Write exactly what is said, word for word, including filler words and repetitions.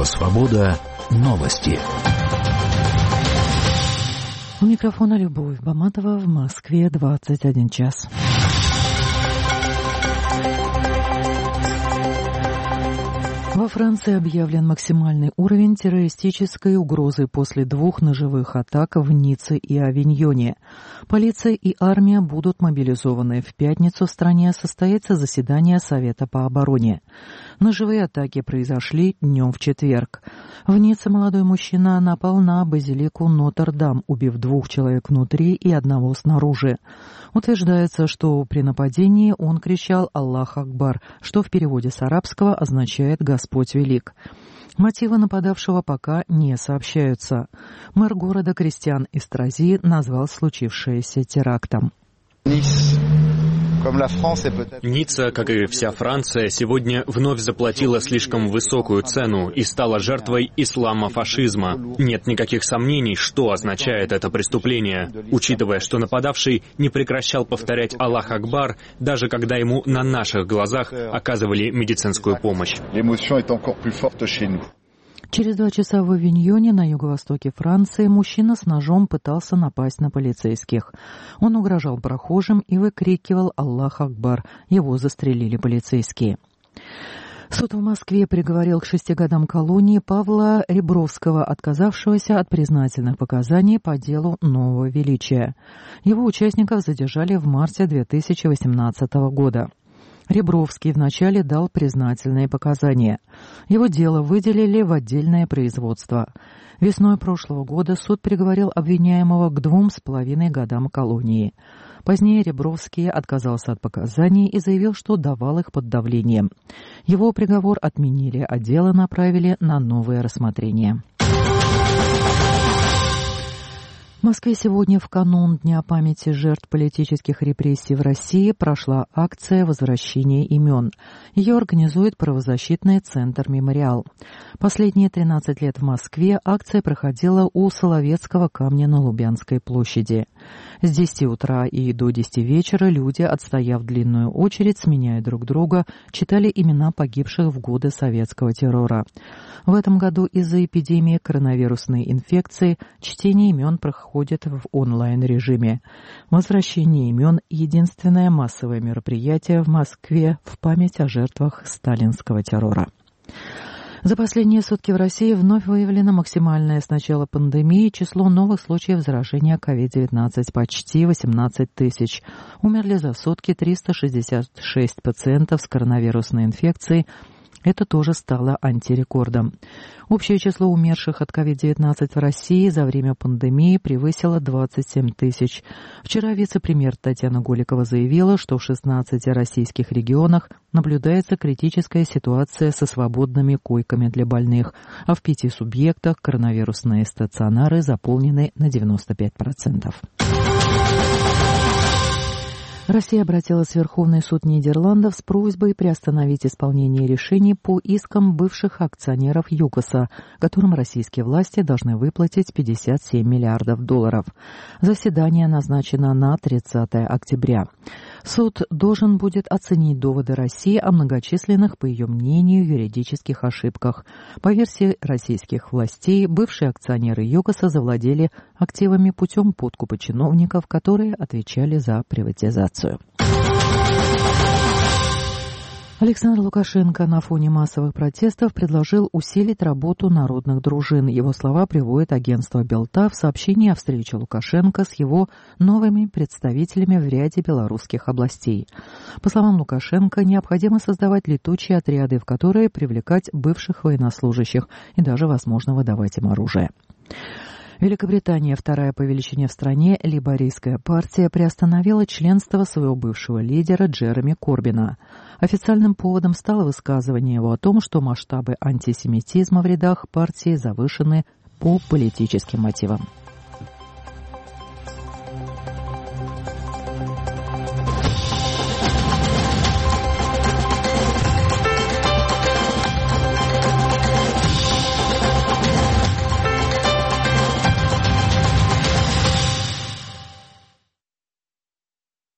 Свобода. Новости. У микрофона Любовь Баматова. В Москве двадцать один час. Во Франции объявлен максимальный уровень террористической угрозы после двух ножевых атак в Ницце и Авиньоне. Полиция и армия будут мобилизованы. В пятницу в стране состоится заседание Совета по обороне. Ножевые атаки произошли днем в четверг. В Ницце молодой мужчина напал на базилику Нотр-Дам, убив двух человек внутри и одного снаружи. Утверждается, что при нападении он кричал «Аллах Акбар», что в переводе с арабского означает «Господь велик». Мотивы нападавшего пока не сообщаются. Мэр города Кристиан Эстрази назвал случившееся терактом. Ницца, как и вся Франция, сегодня вновь заплатила слишком высокую цену и стала жертвой исламофашизма. Нет никаких сомнений, что означает это преступление, учитывая, что нападавший не прекращал повторять «Аллах Акбар», даже когда ему на наших глазах оказывали медицинскую помощь. Через два часа в Авиньоне, на юго-востоке Франции, мужчина с ножом пытался напасть на полицейских. Он угрожал прохожим и выкрикивал «Аллах Акбар». Его застрелили полицейские. Суд в Москве приговорил к шести годам колонии Павла Ребровского, отказавшегося от признательных показаний по делу Нового Величия. Его участников задержали в марте две тысячи восемнадцатого года. Ребровский вначале дал признательные показания. Его дело выделили в отдельное производство. Весной прошлого года суд приговорил обвиняемого к двум с половиной годам колонии. Позднее Ребровский отказался от показаний и заявил, что давал их под давлением. Его приговор отменили, а дело направили на новое рассмотрение. В Москве сегодня, в канун Дня памяти жертв политических репрессий в России, прошла акция возвращения имен. Ее организует правозащитный центр «Мемориал». Последние тринадцать лет в Москве акция проходила у Соловецкого камня на Лубянской площади. С десяти утра и до десяти вечера люди, отстояв длинную очередь, сменяя друг друга, читали имена погибших в годы советского террора. В этом году из-за эпидемии коронавирусной инфекции чтение имен проходит в онлайн-режиме. Возвращение имен – единственное массовое мероприятие в Москве в память о жертвах сталинского террора. За последние сутки в России вновь выявлено максимальное с начала пандемии число новых случаев заражения ковид девятнадцать – почти восемнадцать тысяч. Умерли за сутки триста шестьдесят шесть пациентов с коронавирусной инфекцией. Это тоже стало антирекордом. Общее число умерших от ковид девятнадцать в России за время пандемии превысило двадцать семь тысяч. Вчера вице-премьер Татьяна Голикова заявила, что в шестнадцати российских регионах наблюдается критическая ситуация со свободными койками для больных, а в пяти субъектах коронавирусные стационары заполнены на девяносто пять процентов. Россия обратилась в Верховный суд Нидерландов с просьбой приостановить исполнение решений по искам бывших акционеров ЮКОСа, которым российские власти должны выплатить пятьдесят семь миллиардов долларов. Заседание назначено на тридцатое октября. Суд должен будет оценить доводы России о многочисленных, по ее мнению, юридических ошибках. По версии российских властей, бывшие акционеры ЮКОСа завладели активами путем подкупа чиновников, которые отвечали за приватизацию. Александр Лукашенко на фоне массовых протестов предложил усилить работу народных дружин. Его слова приводит агентство Белта в сообщении о встрече Лукашенко с его новыми представителями в ряде белорусских областей. По словам Лукашенко, необходимо создавать летучие отряды, в которые привлекать бывших военнослужащих и даже, возможно, выдавать им оружие. Великобритания, вторая по величине в стране, лейбористская партия, приостановила членство своего бывшего лидера Джереми Корбина. Официальным поводом стало высказывание его о том, что масштабы антисемитизма в рядах партии завышены по политическим мотивам.